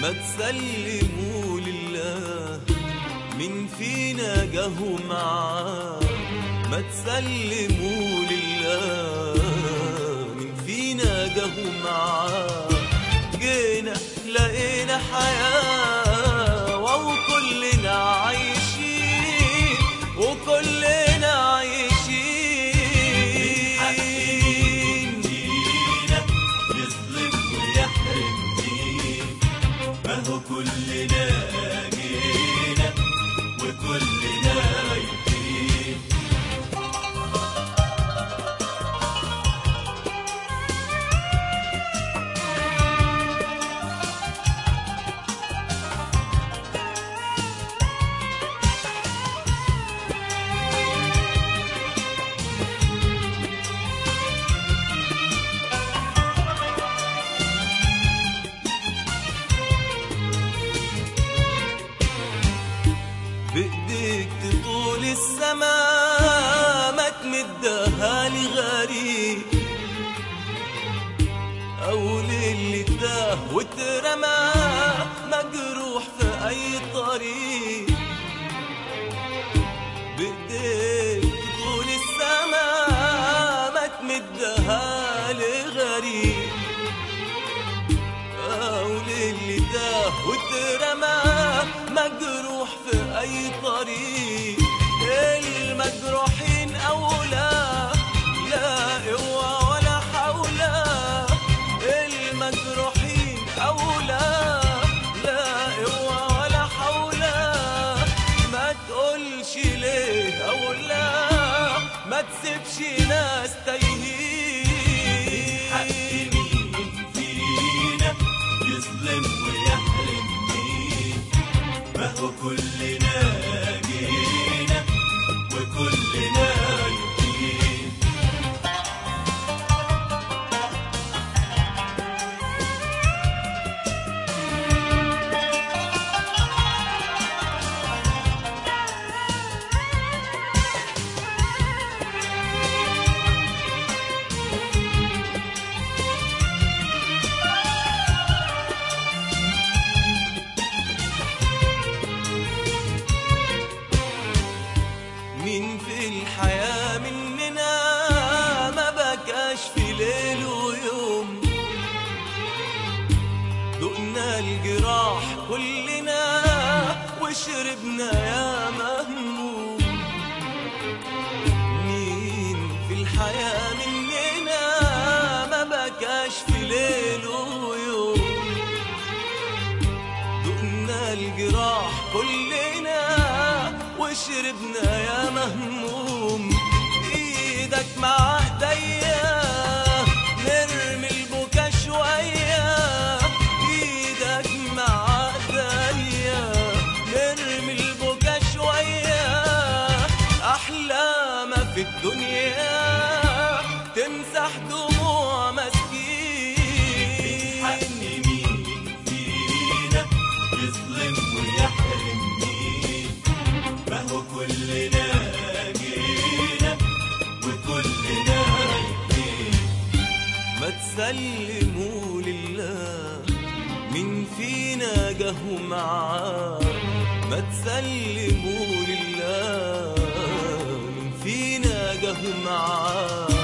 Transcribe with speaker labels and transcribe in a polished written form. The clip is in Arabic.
Speaker 1: ما تسلموا لله، مين فينا جاهو معاه؟ ما تسلموا لله، مين فينا جاهو معاه؟ جينا لقينا حياة وكلنا عايشين، وكلنا عايشين.
Speaker 2: فينا يظلم ويحرم مين؟ ما هو كلنا جينا وكلنا عايشين.
Speaker 1: بإيديك تطول السما ما تمدها لغريب، أو للي تاه واترمى مجروح في أي طريق. بإيديك تطول السما ما تمدها لغريب، أو للي تاه واترمى مجروح في أي طريق. المجروحين أولى، لا قوة ولا حول. المجروحين أولى، لا قوة ولا حول. ما تقولش ليه أولى، ما تسيبش ناس تايهين.
Speaker 2: حق مين فينا يظلم ويحرم مين؟ ما هو كلنا جينا وكلنا عايشين.
Speaker 1: مين في الحياة مننا ما بكاش في ليل ويوم؟ دقنا الجراح كلنا وشربنا يا مهموم. مين في الحياة مننا ما بكاش في ليل ويوم؟ دقنا الجراح كلنا وشربنا يا مهموم. ايدك مع ايديا نرمي البكا شوية، ايدك مع ايديا نرمي البكا شوية. احلى ما في الدنيا تمسح دموع مسكين.
Speaker 2: حق مين فينا يظلم ويحرم مين؟ ما هو كلنا جينا وكلنا عايشين.
Speaker 1: ما تسلموا لله، مين فينا جاهو معاه؟ ما تسلموا لله، مين فينا جاهو معاه؟